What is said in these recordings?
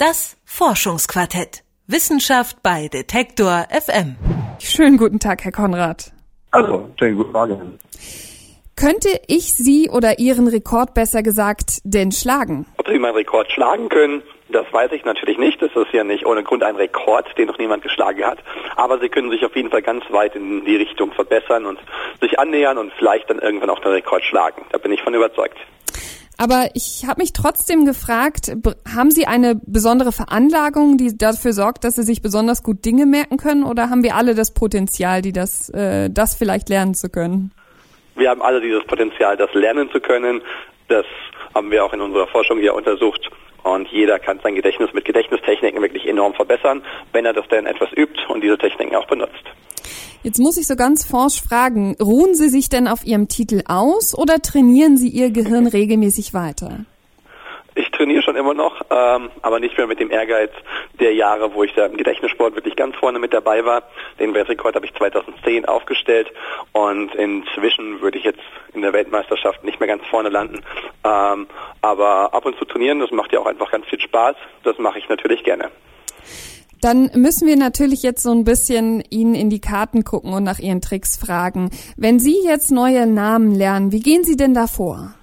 Das Forschungsquartett. Wissenschaft bei Detektor FM. Schönen guten Tag, Herr Konrad. Also, schönen guten Morgen. Könnte ich Sie oder Ihren Rekord, besser gesagt, denn schlagen? Ob Sie meinen Rekord schlagen können, das weiß ich natürlich nicht. Das ist ja nicht ohne Grund ein Rekord, den noch niemand geschlagen hat. Aber Sie können sich auf jeden Fall ganz weit in die Richtung verbessern und sich annähern und vielleicht dann irgendwann auch den Rekord schlagen. Da bin ich von überzeugt. Aber ich habe mich trotzdem gefragt, haben Sie eine besondere Veranlagung, die dafür sorgt, dass Sie sich besonders gut Dinge merken können? Oder haben wir alle das Potenzial, das vielleicht lernen zu können? Wir haben alle dieses Potenzial, das lernen zu können. Das haben wir auch in unserer Forschung hier untersucht. Und jeder kann sein Gedächtnis mit Gedächtnistechniken wirklich enorm verbessern, wenn er das denn etwas übt und diese Techniken auch benutzt. Jetzt muss ich so ganz forsch fragen, ruhen Sie sich denn auf Ihrem Titel aus oder trainieren Sie Ihr Gehirn regelmäßig weiter? Ich trainiere schon immer noch, aber nicht mehr mit dem Ehrgeiz der Jahre, wo ich da im Gedächtnissport wirklich ganz vorne mit dabei war. Den Weltrekord habe ich 2010 aufgestellt und inzwischen würde ich jetzt in der Weltmeisterschaft nicht mehr ganz vorne landen. Aber ab und zu trainieren, das macht ja auch einfach ganz viel Spaß. Das mache ich natürlich gerne. Dann müssen wir natürlich jetzt so ein bisschen Ihnen in die Karten gucken und nach Ihren Tricks fragen. Wenn Sie jetzt neue Namen lernen, wie gehen Sie denn da vor?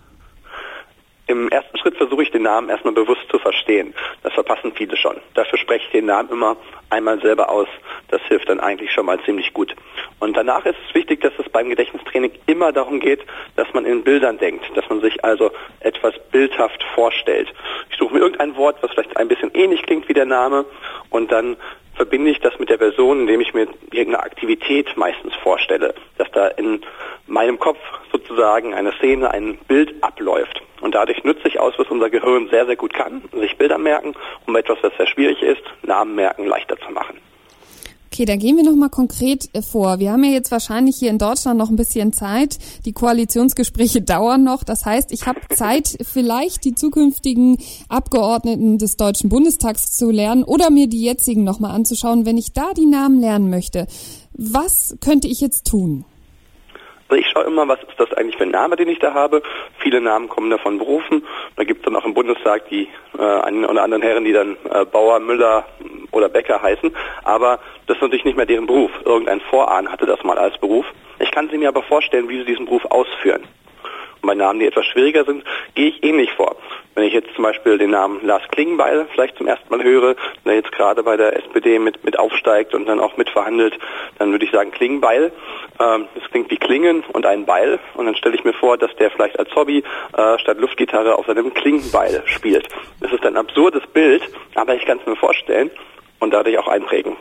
Im ersten Schritt versuche ich den Namen erstmal bewusst zu verstehen. Das verpassen viele schon. Dafür spreche ich den Namen immer einmal selber aus. Das hilft dann eigentlich schon mal ziemlich gut. Und danach ist es wichtig, dass es beim Gedächtnistraining immer darum geht, dass man in Bildern denkt, dass man sich also etwas bildhaft vorstellt. Ich suche mir irgendein Wort, was vielleicht ein bisschen ähnlich klingt wie der Name, und dann verbinde ich das mit der Person, indem ich mir irgendeine Aktivität meistens vorstelle, dass da in meinem Kopf sozusagen eine Szene, ein Bild abläuft. Und dadurch nutze ich aus, was unser Gehirn sehr, sehr gut kann, sich Bilder merken, um etwas, was sehr schwierig ist, Namen merken, leichter zu machen. Okay, da gehen wir nochmal konkret vor. Wir haben ja jetzt wahrscheinlich hier in Deutschland noch ein bisschen Zeit. Die Koalitionsgespräche dauern noch. Das heißt, ich habe Zeit, vielleicht die zukünftigen Abgeordneten des Deutschen Bundestags zu lernen oder mir die jetzigen nochmal anzuschauen. Wenn ich da die Namen lernen möchte, was könnte ich jetzt tun? Ich schaue immer, was ist das eigentlich für ein Name, den ich da habe. Viele Namen kommen da von Berufen. Da gibt es dann auch im Bundestag die einen oder anderen Herren, die dann Bauer, Müller oder Bäcker heißen. Aber das ist natürlich nicht mehr deren Beruf. Irgendein Vorahn hatte das mal als Beruf. Ich kann sie mir aber vorstellen, wie sie diesen Beruf ausführen. Und bei Namen, die etwas schwieriger sind, gehe ich ähnlich vor. Wenn ich jetzt zum Beispiel den Namen Lars Klingbeil vielleicht zum ersten Mal höre, der jetzt gerade bei der SPD mit aufsteigt und dann auch mitverhandelt, dann würde ich sagen Klingbeil. Das klingt wie Klingen und ein Beil. Und dann stelle ich mir vor, dass der vielleicht als Hobby statt Luftgitarre auf seinem Klingbeil spielt. Das ist ein absurdes Bild, aber ich kann es mir vorstellen und dadurch auch einprägen.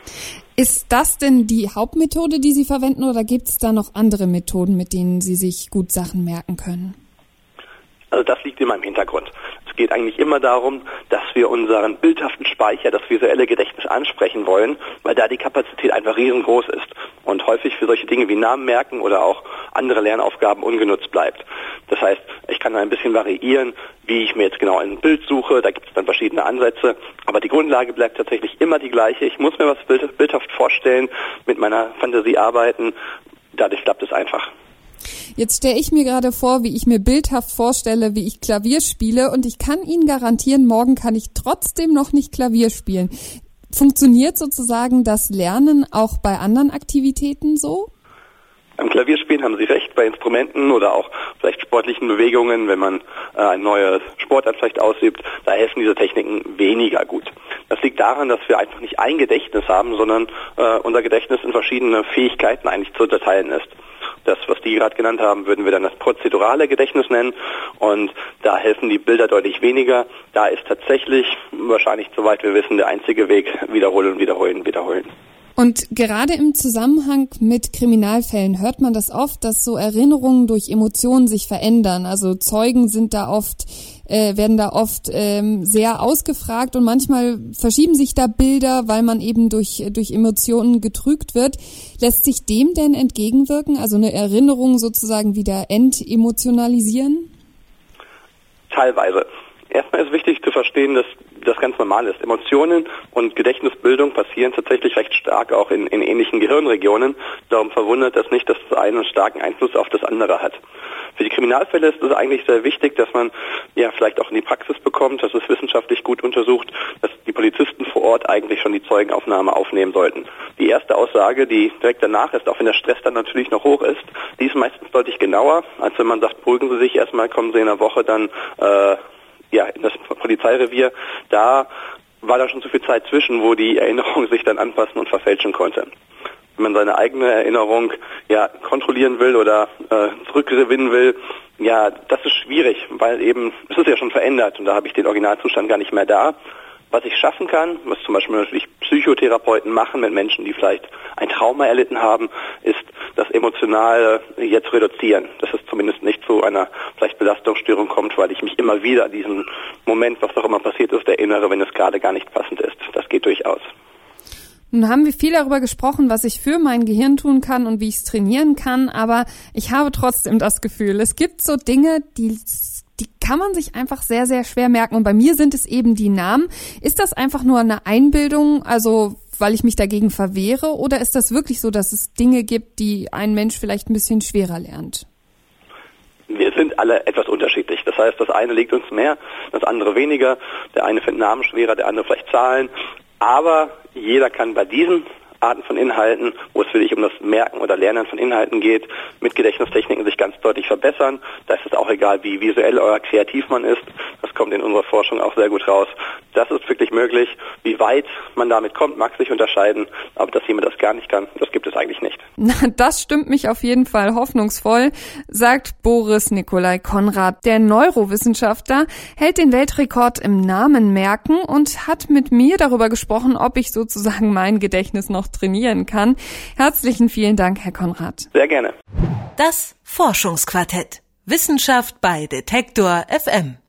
Ist das denn die Hauptmethode, die Sie verwenden, oder gibt es da noch andere Methoden, mit denen Sie sich gut Sachen merken können? Also das liegt immer im Hintergrund. Es geht eigentlich immer darum, dass wir unseren bildhaften Speicher, das visuelle Gedächtnis ansprechen wollen, weil da die Kapazität einfach riesengroß ist und häufig für solche Dinge wie Namen merken oder auch andere Lernaufgaben ungenutzt bleibt. Das heißt, ich kann ein bisschen variieren, wie ich mir jetzt genau ein Bild suche, da gibt es dann verschiedene Ansätze, aber die Grundlage bleibt tatsächlich immer die gleiche. Ich muss mir was bildhaft vorstellen, mit meiner Fantasie arbeiten, dadurch klappt es einfach. Jetzt stelle ich mir gerade vor, wie ich mir bildhaft vorstelle, wie ich Klavier spiele, und ich kann Ihnen garantieren, morgen kann ich trotzdem noch nicht Klavier spielen. Funktioniert sozusagen das Lernen auch bei anderen Aktivitäten so? Beim Klavierspielen haben Sie recht, bei Instrumenten oder auch vielleicht sportlichen Bewegungen, wenn man eine neue Sportart vielleicht ausübt, da helfen diese Techniken weniger gut. Das liegt daran, dass wir einfach nicht ein Gedächtnis haben, sondern unser Gedächtnis in verschiedene Fähigkeiten eigentlich zu unterteilen ist. Das, was die gerade genannt haben, würden wir dann das prozedurale Gedächtnis nennen, und da helfen die Bilder deutlich weniger. Da ist tatsächlich wahrscheinlich, soweit wir wissen, der einzige Weg: wiederholen, wiederholen, wiederholen. Und gerade im Zusammenhang mit Kriminalfällen hört man das oft, dass so Erinnerungen durch Emotionen sich verändern. Also Zeugen werden da oft sehr ausgefragt, und manchmal verschieben sich da Bilder, weil man eben durch Emotionen getrügt wird. Lässt sich dem denn entgegenwirken, also eine Erinnerung sozusagen wieder entemotionalisieren? Teilweise. Erstmal ist wichtig zu verstehen, dass das ganz normal ist. Emotionen und Gedächtnisbildung passieren tatsächlich recht stark auch in ähnlichen Gehirnregionen. Darum verwundert das nicht, dass das eine einen starken Einfluss auf das andere hat. Für die Kriminalfälle ist es eigentlich sehr wichtig, dass man ja vielleicht auch in die Praxis bekommt, dass es wissenschaftlich gut untersucht, dass Polizisten vor Ort eigentlich schon die Zeugenaufnahme aufnehmen sollten. Die erste Aussage, die direkt danach ist, auch wenn der Stress dann natürlich noch hoch ist, die ist meistens deutlich genauer, als wenn man sagt, beruhigen Sie sich erstmal, kommen Sie in einer Woche dann in das Polizeirevier. Da war da schon zu viel Zeit zwischen, wo die Erinnerung sich dann anpassen und verfälschen konnte. Wenn man seine eigene Erinnerung kontrollieren will oder zurückgewinnen will, das ist schwierig, weil eben, es ist ja schon verändert und da habe ich den Originalzustand gar nicht mehr da. Was ich schaffen kann, was zum Beispiel natürlich Psychotherapeuten machen mit Menschen, die vielleicht ein Trauma erlitten haben, ist das Emotionale jetzt reduzieren. Dass es zumindest nicht zu einer vielleicht Belastungsstörung kommt, weil ich mich immer wieder an diesen Moment, was auch immer passiert ist, erinnere, wenn es gerade gar nicht passend ist. Das geht durchaus. Nun haben wir viel darüber gesprochen, was ich für mein Gehirn tun kann und wie ich es trainieren kann, aber ich habe trotzdem das Gefühl, es gibt so Dinge, die kann man sich einfach sehr, sehr schwer merken. Und bei mir sind es eben die Namen. Ist das einfach nur eine Einbildung, also weil ich mich dagegen verwehre, oder ist das wirklich so, dass es Dinge gibt, die ein Mensch vielleicht ein bisschen schwerer lernt? Wir sind alle etwas unterschiedlich. Das heißt, das eine liegt uns mehr, das andere weniger. Der eine findet Namen schwerer, der andere vielleicht Zahlen. Aber jeder kann bei diesen Arten von Inhalten, wo es wirklich um das Merken oder Lernen von Inhalten geht, mit Gedächtnistechniken sich ganz deutlich verbessern. Da ist es auch egal, wie visuell oder kreativ man ist. Das kommt in unserer Forschung auch sehr gut raus. Das ist wirklich möglich. Wie weit man damit kommt, mag sich unterscheiden. Aber dass jemand das gar nicht kann, das gibt es eigentlich nicht. Na, das stimmt mich auf jeden Fall hoffnungsvoll, sagt Boris Nikolai Konrad. Der Neurowissenschaftler hält den Weltrekord im Namen merken und hat mit mir darüber gesprochen, ob ich sozusagen mein Gedächtnis noch trainieren kann. Herzlichen vielen Dank, Herr Konrad. Sehr gerne. Das Forschungsquartett. Wissenschaft bei Detektor FM.